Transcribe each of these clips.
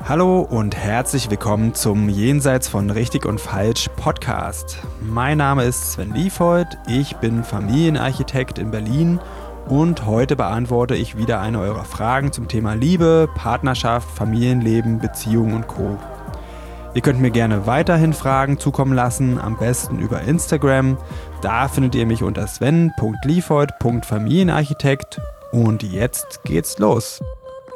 Hallo und herzlich willkommen zum Jenseits von Richtig und Falsch Podcast. Mein Name ist Sven Liefold, ich bin Familienarchitekt in Berlin und heute beantworte ich wieder eine eurer Fragen zum Thema Liebe, Partnerschaft, Familienleben, Beziehung und Co. Ihr könnt mir gerne weiterhin Fragen zukommen lassen, am besten über Instagram. Da findet ihr mich unter sven.liefold.familienarchitekt und jetzt geht's los.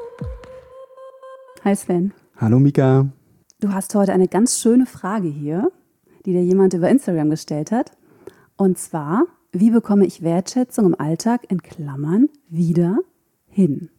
Hi Sven. Hallo Mika. Du hast heute eine ganz schöne Frage hier, die dir jemand über Instagram gestellt hat. Und zwar, wie bekomme ich Wertschätzung im Alltag in Klammern wieder hin?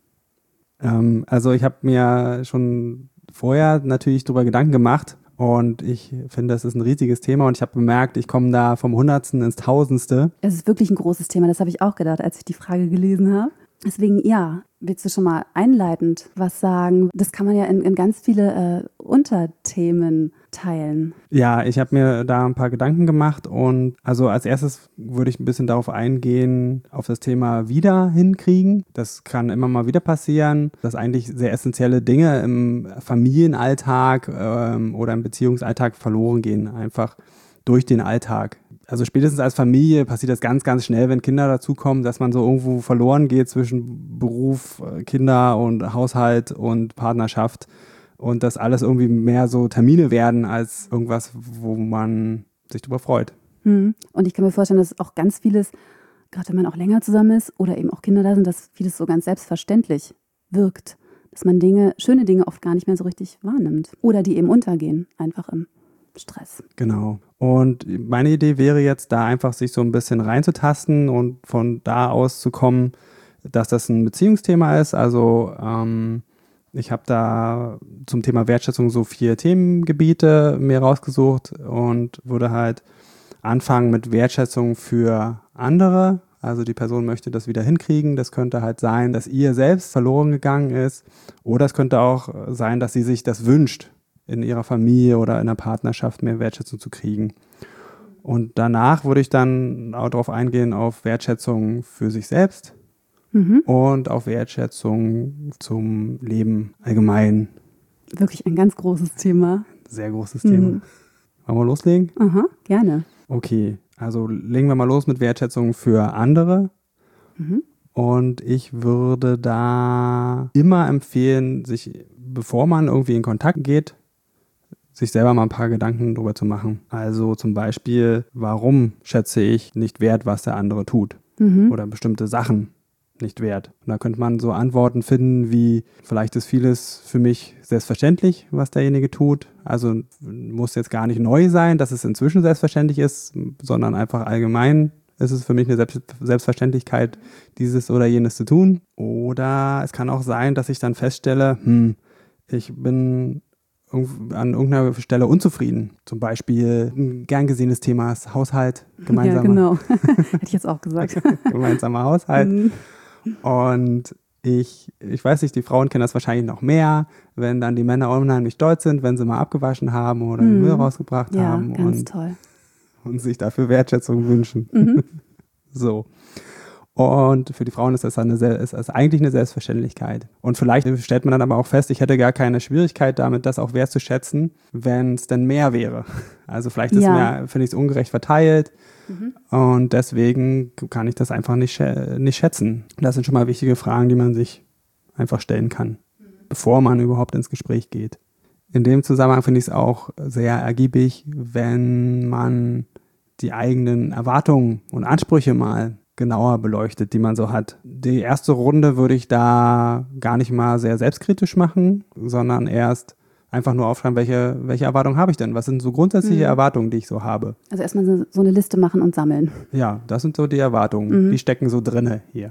Also ich habe mir schon vorher natürlich darüber Gedanken gemacht und ich finde, das ist ein riesiges Thema und ich habe bemerkt, ich komme da vom Hundertsten ins Tausendste. Es ist wirklich ein großes Thema, das habe ich auch gedacht, als ich die Frage gelesen habe. Deswegen, ja, willst du schon mal einleitend was sagen? Das kann man ja in ganz viele Unterthemen teilen. Ja, ich habe mir da ein paar Gedanken gemacht und also als erstes würde ich ein bisschen darauf eingehen, auf das Thema wieder hinkriegen. Das kann immer mal wieder passieren, dass eigentlich sehr essentielle Dinge im Familienalltag oder im Beziehungsalltag verloren gehen, einfach durch den Alltag. Also spätestens als Familie passiert das ganz, ganz schnell, wenn Kinder dazukommen, dass man so irgendwo verloren geht zwischen Beruf, Kinder und Haushalt und Partnerschaft und dass alles irgendwie mehr so Termine werden als irgendwas, wo man sich drüber freut. Und ich kann mir vorstellen, dass auch ganz vieles, gerade wenn man auch länger zusammen ist oder eben auch Kinder da sind, dass vieles so ganz selbstverständlich wirkt. Dass man schöne Dinge oft gar nicht mehr so richtig wahrnimmt oder die eben untergehen, einfach im Stress. Genau. Und meine Idee wäre jetzt, da einfach sich so ein bisschen reinzutasten und von da aus zu kommen, dass das ein Beziehungsthema ist. Also ich habe da zum Thema Wertschätzung so 4 Themengebiete mir rausgesucht und würde halt anfangen mit Wertschätzung für andere. Also die Person möchte das wieder hinkriegen. Das könnte halt sein, dass ihr selbst verloren gegangen ist. Oder es könnte auch sein, dass sie sich das wünscht, in ihrer Familie oder in der Partnerschaft mehr Wertschätzung zu kriegen. Und danach würde ich dann auch darauf eingehen, auf Wertschätzung für sich selbst und auf Wertschätzung zum Leben allgemein. Wirklich ein ganz großes Thema. Sehr großes Thema. Wollen wir loslegen? Aha, gerne. Okay, also legen wir mal los mit Wertschätzung für andere. Und ich würde da immer empfehlen, sich, bevor man irgendwie in Kontakt geht, sich selber mal ein paar Gedanken drüber zu machen. Also zum Beispiel, warum schätze ich nicht wert, was der andere tut? Oder bestimmte Sachen nicht wert. Und da könnte man so Antworten finden wie, vielleicht ist vieles für mich selbstverständlich, was derjenige tut. Also muss jetzt gar nicht neu sein, dass es inzwischen selbstverständlich ist, sondern einfach allgemein ist es für mich eine Selbstverständlichkeit, dieses oder jenes zu tun. Oder es kann auch sein, dass ich dann feststelle, ich bin an irgendeiner Stelle unzufrieden. Zum Beispiel ein gern gesehenes Thema ist Haushalt, gemeinsamer. Ja, genau. Hätte ich jetzt auch gesagt. Gemeinsamer Haushalt. Und ich weiß nicht, die Frauen kennen das wahrscheinlich noch mehr, wenn dann die Männer unheimlich stolz sind, wenn sie mal abgewaschen haben oder den Müll rausgebracht haben ganz toll. und sich dafür Wertschätzung wünschen. So. Und für die Frauen ist das eigentlich eine Selbstverständlichkeit. Und vielleicht stellt man dann aber auch fest, ich hätte gar keine Schwierigkeit damit, das auch wertzuschätzen, wenn es denn mehr wäre. Also vielleicht finde ich es ungerecht verteilt und deswegen kann ich das einfach nicht schätzen. Das sind schon mal wichtige Fragen, die man sich einfach stellen kann, bevor man überhaupt ins Gespräch geht. In dem Zusammenhang finde ich es auch sehr ergiebig, wenn man die eigenen Erwartungen und Ansprüche mal genauer beleuchtet, die man so hat. Die erste Runde würde ich da gar nicht mal sehr selbstkritisch machen, sondern erst einfach nur aufschreiben, welche Erwartungen habe ich denn? Was sind so grundsätzliche Erwartungen, die ich so habe? Also erstmal so eine Liste machen und sammeln. Ja, das sind so die Erwartungen. Die stecken so drinne hier.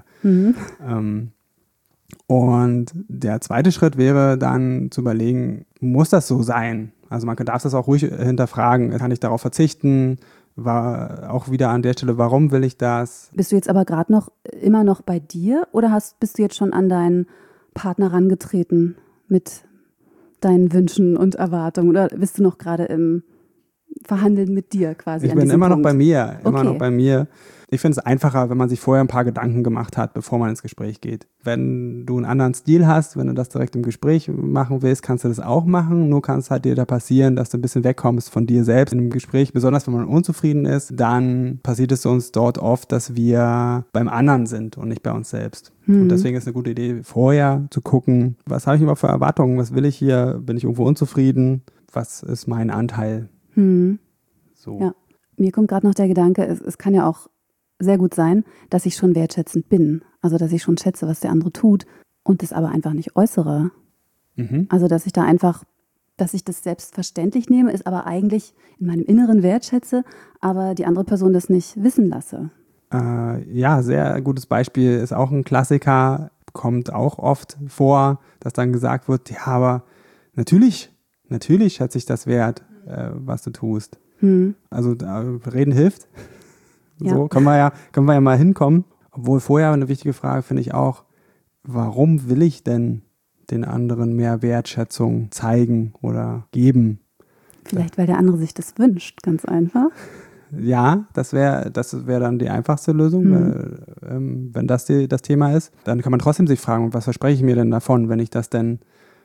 Und der zweite Schritt wäre dann zu überlegen, muss das so sein? Also man darf das auch ruhig hinterfragen. Kann ich darauf verzichten? War auch wieder an der Stelle, warum will ich das? Bist du jetzt aber gerade immer noch bei dir oder bist du jetzt schon an deinen Partner rangetreten mit deinen Wünschen und Erwartungen oder bist du noch gerade im verhandeln mit dir quasi. Ich bin immer noch bei mir, Okay. Ich finde es einfacher, wenn man sich vorher ein paar Gedanken gemacht hat, bevor man ins Gespräch geht. Wenn du einen anderen Stil hast, wenn du das direkt im Gespräch machen willst, kannst du das auch machen. Nur kann es halt dir da passieren, dass du ein bisschen wegkommst von dir selbst in einem Gespräch. Besonders wenn man unzufrieden ist, dann passiert es uns dort oft, dass wir beim anderen sind und nicht bei uns selbst. Und deswegen ist es eine gute Idee, vorher zu gucken, was habe ich überhaupt für Erwartungen, was will ich hier, bin ich irgendwo unzufrieden, was ist mein Anteil? So. Ja. Mir kommt gerade noch der Gedanke, es kann ja auch sehr gut sein, dass ich schon wertschätzend bin. Also, dass ich schon schätze, was der andere tut und das aber einfach nicht äußere. Also, dass ich das selbstverständlich nehme, ist aber eigentlich in meinem Inneren wertschätze, aber die andere Person das nicht wissen lasse. Ja, sehr gutes Beispiel, ist auch ein Klassiker, kommt auch oft vor, dass dann gesagt wird, ja, aber natürlich schätze ich das wert, was du tust. Also reden hilft. So Ja. können wir ja mal hinkommen. Obwohl vorher eine wichtige Frage finde ich auch, warum will ich denn den anderen mehr Wertschätzung zeigen oder geben? Vielleicht, weil der andere sich das wünscht, ganz einfach. Ja, das wäre dann die einfachste Lösung, wenn das das Thema ist. Dann kann man trotzdem sich fragen, was verspreche ich mir denn davon, wenn ich das denn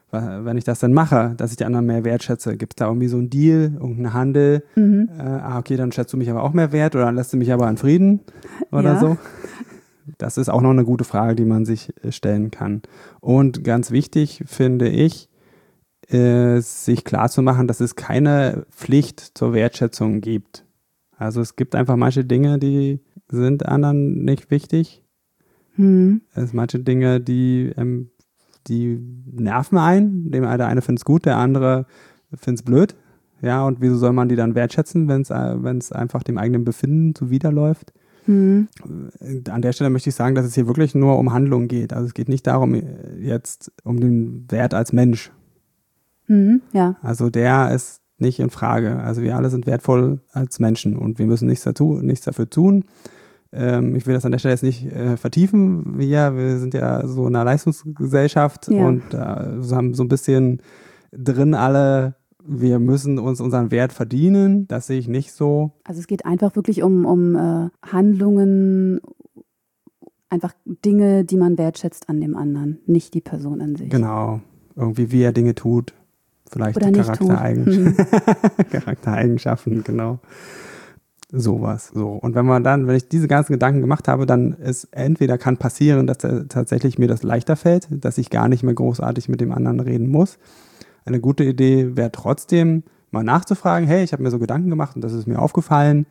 mache, dass ich die anderen mehr wertschätze? Gibt es da irgendwie so einen Deal, irgendeinen Handel? Okay, dann schätzt du mich aber auch mehr wert oder dann lässt du mich aber in Frieden oder so? Das ist auch noch eine gute Frage, die man sich stellen kann. Und ganz wichtig finde ich, sich klarzumachen, dass es keine Pflicht zur Wertschätzung gibt. Also es gibt einfach manche Dinge, die sind anderen nicht wichtig. Es sind manche Dinge, die nerven einen. Der eine findet es gut, der andere findet es blöd. Ja, und wieso soll man die dann wertschätzen, wenn es einfach dem eigenen Befinden zuwiderläuft? An der Stelle möchte ich sagen, dass es hier wirklich nur um Handlungen geht. Also es geht nicht darum, jetzt um den Wert als Mensch. Ja. Also der ist nicht in Frage. Also wir alle sind wertvoll als Menschen und wir müssen nichts dafür tun. Ich will das an der Stelle jetzt nicht vertiefen. Wir sind ja so in einer Leistungsgesellschaft und haben so ein bisschen drin alle, wir müssen uns unseren Wert verdienen. Das sehe ich nicht so. Also es geht einfach wirklich um Handlungen, einfach Dinge, die man wertschätzt an dem anderen, nicht die Person an sich. Genau. Irgendwie wie er Dinge tut. Vielleicht oder nicht Charaktereigenschaften, genau. Sowas. So. Und wenn ich diese ganzen Gedanken gemacht habe, dann ist entweder kann passieren, dass tatsächlich mir das leichter fällt, dass ich gar nicht mehr großartig mit dem anderen reden muss. Eine gute Idee wäre trotzdem, mal nachzufragen, hey, ich habe mir so Gedanken gemacht und das ist mir aufgefallen.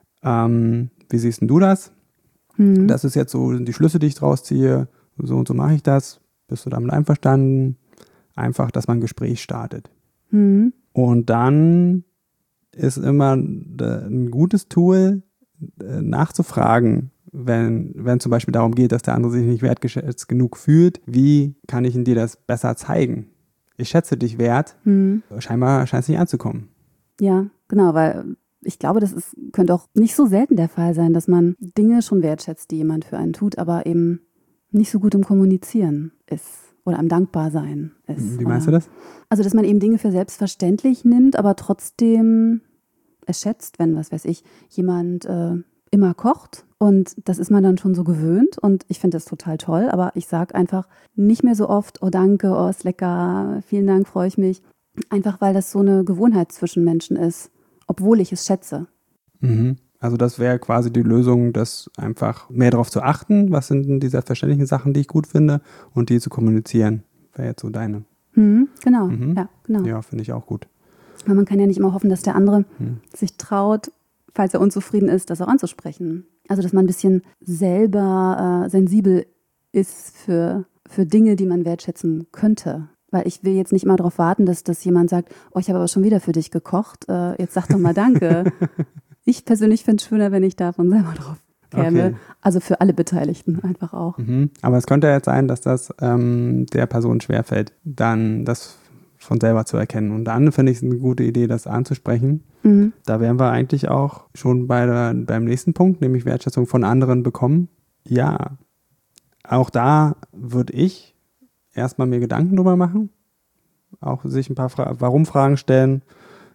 Wie siehst denn du das? Das ist jetzt so die Schlüsse, die ich draus ziehe. So und so mache ich das. Bist du damit einverstanden? Einfach, dass man ein Gespräch startet. Und dann ist immer ein gutes Tool, nachzufragen, wenn zum Beispiel darum geht, dass der andere sich nicht wertgeschätzt genug fühlt. Wie kann ich dir das besser zeigen? Ich schätze dich wert. Scheinbar scheint es nicht anzukommen. Ja, genau, weil ich glaube, könnte auch nicht so selten der Fall sein, dass man Dinge schon wertschätzt, die jemand für einen tut, aber eben nicht so gut im Kommunizieren ist oder am Dankbarsein ist. Wie meinst du das? Also, dass man eben Dinge für selbstverständlich nimmt, aber trotzdem es schätzt, wenn, was weiß ich, jemand immer kocht und das ist man dann schon so gewöhnt und ich finde das total toll, aber ich sage einfach nicht mehr so oft, oh danke, oh ist lecker, vielen Dank, freue ich mich. Einfach, weil das so eine Gewohnheit zwischen Menschen ist, obwohl ich es schätze. Also das wäre quasi die Lösung, das einfach mehr darauf zu achten, was sind denn die selbstverständlichen Sachen, die ich gut finde und die zu kommunizieren, wäre jetzt so deine. Genau, ja, genau. Ja, finde ich auch gut. Aber man kann ja nicht immer hoffen, dass der andere sich traut, falls er unzufrieden ist, das auch anzusprechen. Also, dass man ein bisschen selber sensibel ist für Dinge, die man wertschätzen könnte. Weil ich will jetzt nicht mal darauf warten, dass jemand sagt, oh, ich habe aber schon wieder für dich gekocht, jetzt sag doch mal danke. Ich persönlich finde es schöner, wenn ich davon selber drauf käme. Okay. Also für alle Beteiligten einfach auch. Aber es könnte jetzt sein, dass das der Person schwerfällt, dann das von selber zu erkennen. Und dann finde ich es eine gute Idee, das anzusprechen. Da wären wir eigentlich auch schon beim nächsten Punkt, nämlich Wertschätzung von anderen bekommen. Ja, auch da würde ich erstmal mir Gedanken drüber machen, auch sich ein paar Warum-Fragen stellen.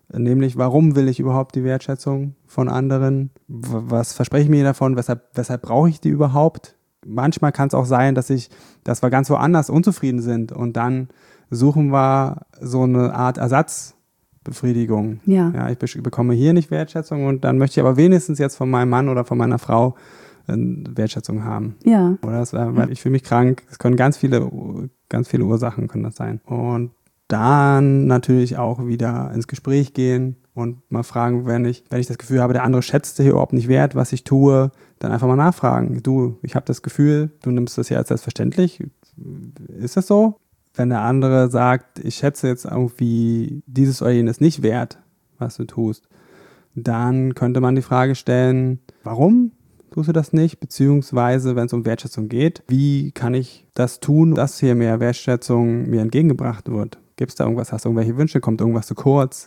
nämlich warum will ich überhaupt die Wertschätzung von anderen? Was verspreche ich mir davon? Weshalb brauche ich die überhaupt? Manchmal kann es auch sein, dass wir ganz woanders unzufrieden sind und dann suchen wir so eine Art Ersatzbefriedigung. Ja, ich bekomme hier nicht Wertschätzung und dann möchte ich aber wenigstens jetzt von meinem Mann oder von meiner Frau Wertschätzung haben. Ja. Oder weil ich fühle mich krank. Es können ganz viele Ursachen können das sein. Und dann natürlich auch wieder ins Gespräch gehen und mal fragen, wenn ich das Gefühl habe, der andere schätzt hier überhaupt nicht wert, was ich tue, dann einfach mal nachfragen. Du, ich habe das Gefühl, du nimmst das ja als selbstverständlich. Ist das so? Wenn der andere sagt, ich schätze jetzt irgendwie dieses oder jenes nicht wert, was du tust, dann könnte man die Frage stellen, warum tust du das nicht? Beziehungsweise, wenn es um Wertschätzung geht, wie kann ich das tun, dass hier mehr Wertschätzung mir entgegengebracht wird? Gibt es da irgendwas? Hast du irgendwelche Wünsche? Kommt irgendwas zu kurz?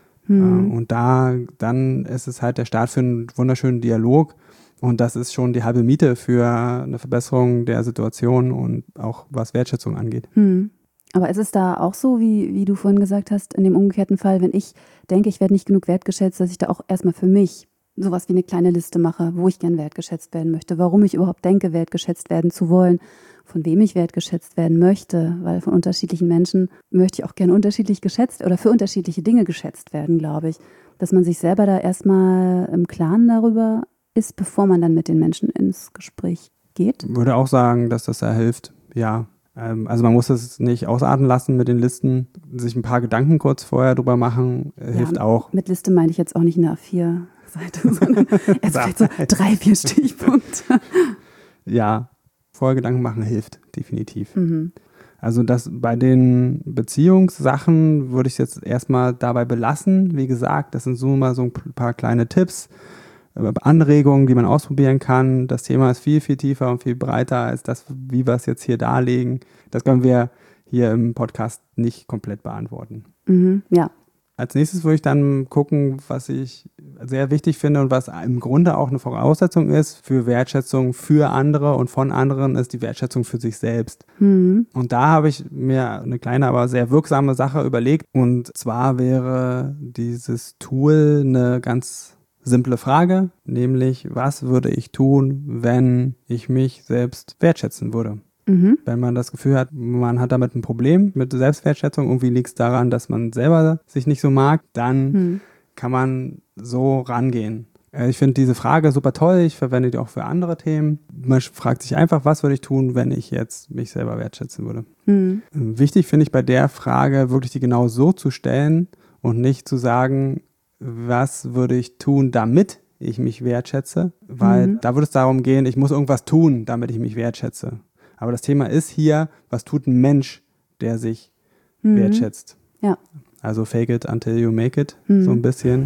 Und dann ist es halt der Start für einen wunderschönen Dialog. Und das ist schon die halbe Miete für eine Verbesserung der Situation und auch was Wertschätzung angeht. Aber ist es da auch so, wie du vorhin gesagt hast, in dem umgekehrten Fall, wenn ich denke, ich werde nicht genug wertgeschätzt, dass ich da auch erstmal für mich sowas wie eine kleine Liste mache, wo ich gern wertgeschätzt werden möchte, warum ich überhaupt denke, wertgeschätzt werden zu wollen, von wem ich wertgeschätzt werden möchte, weil von unterschiedlichen Menschen möchte ich auch gern unterschiedlich geschätzt oder für unterschiedliche Dinge geschätzt werden, glaube ich. Dass man sich selber da erstmal im Klaren darüber ist, bevor man dann mit den Menschen ins Gespräch geht. Ich würde auch sagen, dass das da hilft, ja. Also man muss es nicht ausarten lassen mit den Listen, sich ein paar Gedanken kurz vorher drüber machen, hilft auch. Mit Liste meine ich jetzt auch nicht eine A4-Seite, sondern erst vielleicht so 3-4 Stichpunkte. Ja, vorher Gedanken machen hilft, definitiv. Also das bei den Beziehungssachen würde ich jetzt erstmal dabei belassen. Wie gesagt, das sind so mal so ein paar kleine Tipps, Anregungen, die man ausprobieren kann. Das Thema ist viel, viel tiefer und viel breiter als das, wie wir es jetzt hier darlegen. Das können wir hier im Podcast nicht komplett beantworten. Ja. Als nächstes würde ich dann gucken, was ich sehr wichtig finde und was im Grunde auch eine Voraussetzung ist für Wertschätzung für andere und von anderen, ist die Wertschätzung für sich selbst. Und da habe ich mir eine kleine, aber sehr wirksame Sache überlegt. Und zwar wäre dieses Tool eine ganz simple Frage, nämlich, was würde ich tun, wenn ich mich selbst wertschätzen würde? Wenn man das Gefühl hat, man hat damit ein Problem mit Selbstwertschätzung, irgendwie liegt es daran, dass man selber sich nicht so mag, dann kann man so rangehen. Ich finde diese Frage super toll, ich verwende die auch für andere Themen. Man fragt sich einfach, was würde ich tun, wenn ich jetzt mich selber wertschätzen würde? Wichtig finde ich bei der Frage, wirklich die genau so zu stellen und nicht zu sagen, was würde ich tun, damit ich mich wertschätze? Weil da würde es darum gehen, ich muss irgendwas tun, damit ich mich wertschätze. Aber das Thema ist hier, was tut ein Mensch, der sich wertschätzt? Ja. Also fake it until you make it, so ein bisschen.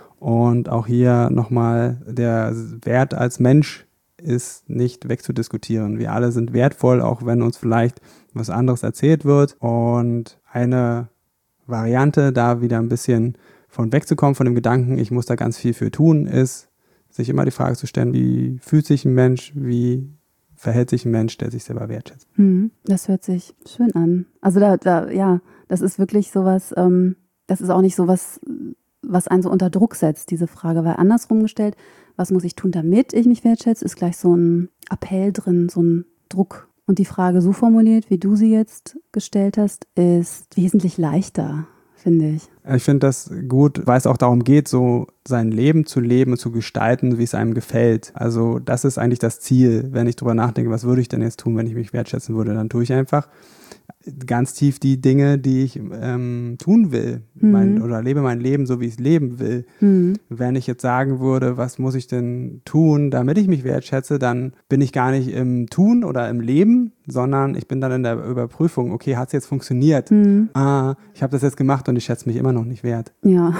Und auch hier nochmal, der Wert als Mensch ist nicht wegzudiskutieren. Wir alle sind wertvoll, auch wenn uns vielleicht was anderes erzählt wird. Und eine Variante, da wieder ein bisschen von wegzukommen, von dem Gedanken, ich muss da ganz viel für tun, ist, sich immer die Frage zu stellen, wie fühlt sich ein Mensch, wie verhält sich ein Mensch, der sich selber wertschätzt. Das hört sich schön an. Also ja, das ist wirklich sowas, das ist auch nicht sowas, was einen so unter Druck setzt, diese Frage, weil andersrum gestellt, was muss ich tun, damit ich mich wertschätze, ist gleich so ein Appell drin, so ein Druck. Und die Frage so formuliert, wie du sie jetzt gestellt hast, ist wesentlich leichter, finde ich. Ich finde das gut, weil es auch darum geht, so sein Leben zu leben und zu gestalten, wie es einem gefällt. Also das ist eigentlich das Ziel, wenn ich drüber nachdenke, was würde ich denn jetzt tun, wenn ich mich wertschätzen würde, dann tue ich einfach ganz tief die Dinge, die ich tun will oder lebe mein Leben so, wie ich es leben will. Wenn ich jetzt sagen würde, was muss ich denn tun, damit ich mich wertschätze, dann bin ich gar nicht im Tun oder im Leben, sondern ich bin dann in der Überprüfung, okay, hat es jetzt funktioniert? Ich habe das jetzt gemacht und ich schätze mich immer noch nicht wert. Ja.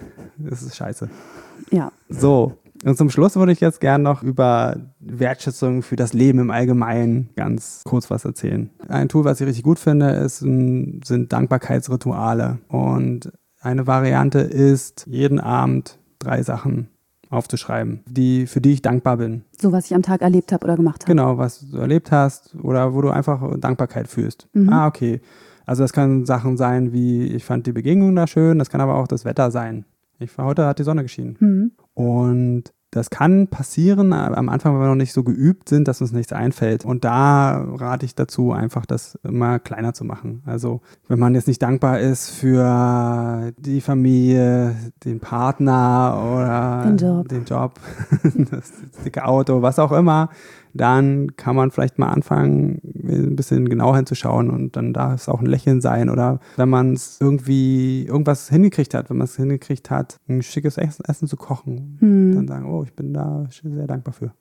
Das ist scheiße. Ja. So, und zum Schluss würde ich jetzt gerne noch über Wertschätzung für das Leben im Allgemeinen ganz kurz was erzählen. Ein Tool, was ich richtig gut finde, sind Dankbarkeitsrituale. Und eine Variante ist, jeden Abend 3 Sachen aufzuschreiben, für die ich dankbar bin. So, was ich am Tag erlebt habe oder gemacht habe. Genau, was du erlebt hast oder wo du einfach Dankbarkeit fühlst. Okay, Also das können Sachen sein wie, ich fand die Begegnung da schön, das kann aber auch das Wetter sein. Heute hat die Sonne geschienen. Und das kann passieren, am Anfang, wenn wir noch nicht so geübt sind, dass uns nichts einfällt. Und da rate ich dazu, einfach das immer kleiner zu machen. Also wenn man jetzt nicht dankbar ist für die Familie, den Partner oder den Job, das dicke Auto, was auch immer, dann kann man vielleicht mal anfangen, ein bisschen genauer hinzuschauen und dann darf es auch ein Lächeln sein. Oder wenn man es irgendwas hingekriegt hat, ein schickes Essen zu kochen, dann sagen, oh, ich bin da sehr dankbar für.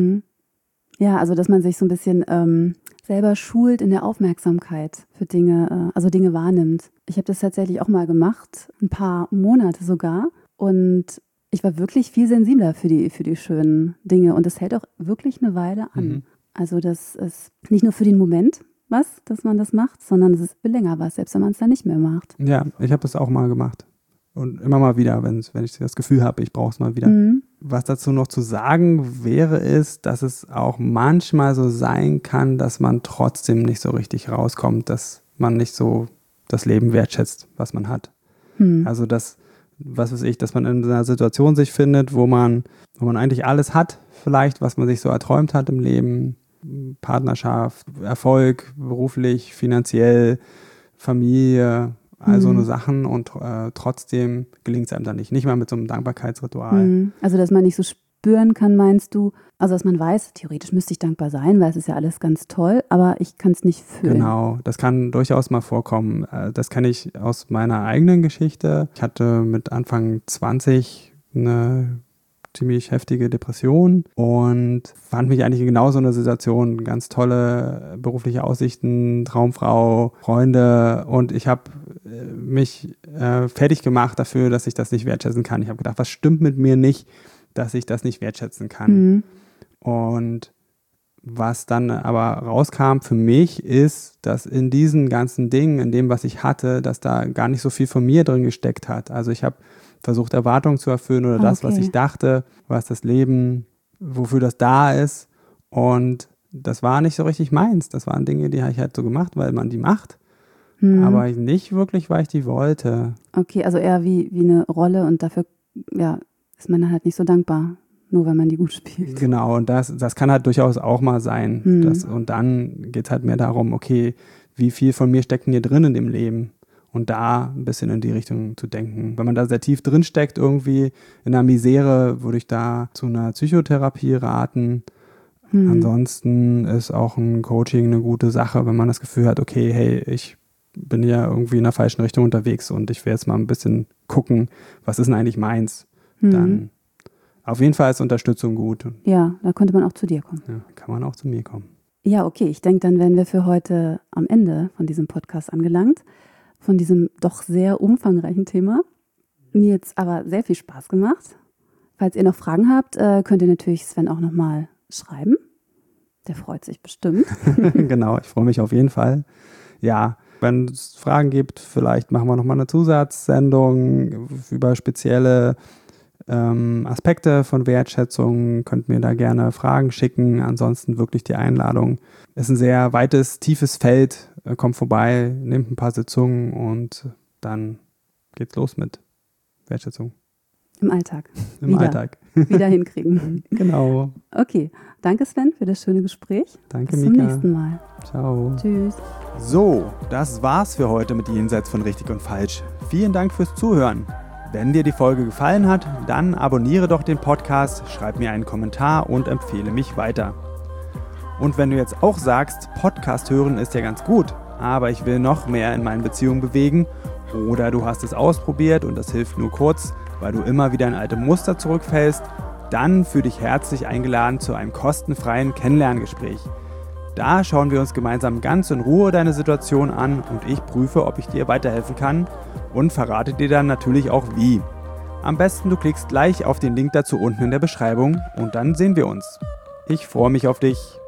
Ja, also dass man sich so ein bisschen selber schult in der Aufmerksamkeit für Dinge, also Dinge wahrnimmt. Ich habe das tatsächlich auch mal gemacht, ein paar Monate sogar, und ich war wirklich viel sensibler für die schönen Dinge und das hält auch wirklich eine Weile an. Also das ist nicht nur für den Moment dass man das macht, sondern es ist für länger was, selbst wenn man es dann nicht mehr macht. Ja, ich habe das auch mal gemacht und immer mal wieder, wenn ich das Gefühl habe, ich brauche es mal wieder. Was dazu noch zu sagen wäre, ist, dass es auch manchmal so sein kann, dass man trotzdem nicht so richtig rauskommt, dass man nicht so das Leben wertschätzt, was man hat. Also dass man in einer Situation sich findet, wo man eigentlich alles hat, vielleicht, was man sich so erträumt hat im Leben, Partnerschaft, Erfolg, beruflich, finanziell, Familie, all so eine Sachen und trotzdem gelingt es einem dann nicht mal mit so einem Dankbarkeitsritual. Also dass man nicht so spüren kann, meinst du? Also dass man weiß, theoretisch müsste ich dankbar sein, weil es ist ja alles ganz toll, aber ich kann es nicht fühlen. Genau, das kann durchaus mal vorkommen. Das kenne ich aus meiner eigenen Geschichte. Ich hatte mit Anfang 20 eine ziemlich heftige Depression und fand mich eigentlich in genau so einer Situation. Ganz tolle berufliche Aussichten, Traumfrau, Freunde, und ich habe mich fertig gemacht dafür, dass ich das nicht wertschätzen kann. Ich habe gedacht, was stimmt mit mir nicht, dass ich das nicht wertschätzen kann. Und was dann aber rauskam für mich ist, dass in diesen ganzen Dingen, in dem, was ich hatte, dass da gar nicht so viel von mir drin gesteckt hat. Also ich habe versucht, Erwartungen zu erfüllen oder das, was ich dachte, was das Leben, wofür das da ist. Und das war nicht so richtig meins. Das waren Dinge, die habe ich halt so gemacht, weil man die macht. Aber nicht wirklich, weil ich die wollte. Okay, also eher wie eine Rolle und dafür ist man dann halt nicht so dankbar, nur wenn man die gut spielt. Genau, und das kann halt durchaus auch mal sein. Und dann geht es halt mehr darum, okay, wie viel von mir steckt denn hier drin in dem Leben? Und da ein bisschen in die Richtung zu denken. Wenn man da sehr tief drin steckt, irgendwie in einer Misere, würde ich da zu einer Psychotherapie raten. Ansonsten ist auch ein Coaching eine gute Sache, wenn man das Gefühl hat, okay, hey, ich bin ja irgendwie in der falschen Richtung unterwegs und ich will jetzt mal ein bisschen gucken, was ist denn eigentlich meins? Dann auf jeden Fall ist Unterstützung gut. Ja, da könnte man auch zu dir kommen. Ja, kann man auch zu mir kommen. Ja, okay, ich denke, dann wären wir für heute am Ende von diesem Podcast angelangt. Von diesem doch sehr umfangreichen Thema. Mir jetzt aber sehr viel Spaß gemacht. Falls ihr noch Fragen habt, könnt ihr natürlich Sven auch nochmal schreiben. Der freut sich bestimmt. Genau, ich freue mich auf jeden Fall. Ja, wenn es Fragen gibt, vielleicht machen wir nochmal eine Zusatzsendung über spezielle Aspekte von Wertschätzung. Könnt mir da gerne Fragen schicken. Ansonsten wirklich die Einladung. Es ist ein sehr weites, tiefes Feld. Kommt vorbei, nehmt ein paar Sitzungen und dann geht's los mit Wertschätzung. Im Alltag. Alltag. Wieder hinkriegen. Genau. Okay, danke Sven für das schöne Gespräch. Danke, Bis Mika. zum nächsten Mal. Ciao. Tschüss. So, das war's für heute mit Jenseits von Richtig und Falsch. Vielen Dank fürs Zuhören. Wenn dir die Folge gefallen hat, dann abonniere doch den Podcast, schreib mir einen Kommentar und empfehle mich weiter. Und wenn du jetzt auch sagst, Podcast hören ist ja ganz gut, aber ich will noch mehr in meinen Beziehungen bewegen, oder du hast es ausprobiert und das hilft nur kurz, weil du immer wieder in alte Muster zurückfällst, dann fühle dich herzlich eingeladen zu einem kostenfreien Kennenlerngespräch. Da schauen wir uns gemeinsam ganz in Ruhe deine Situation an und ich prüfe, ob ich dir weiterhelfen kann und verrate dir dann natürlich auch wie. Am besten du klickst gleich auf den Link dazu unten in der Beschreibung und dann sehen wir uns. Ich freue mich auf dich.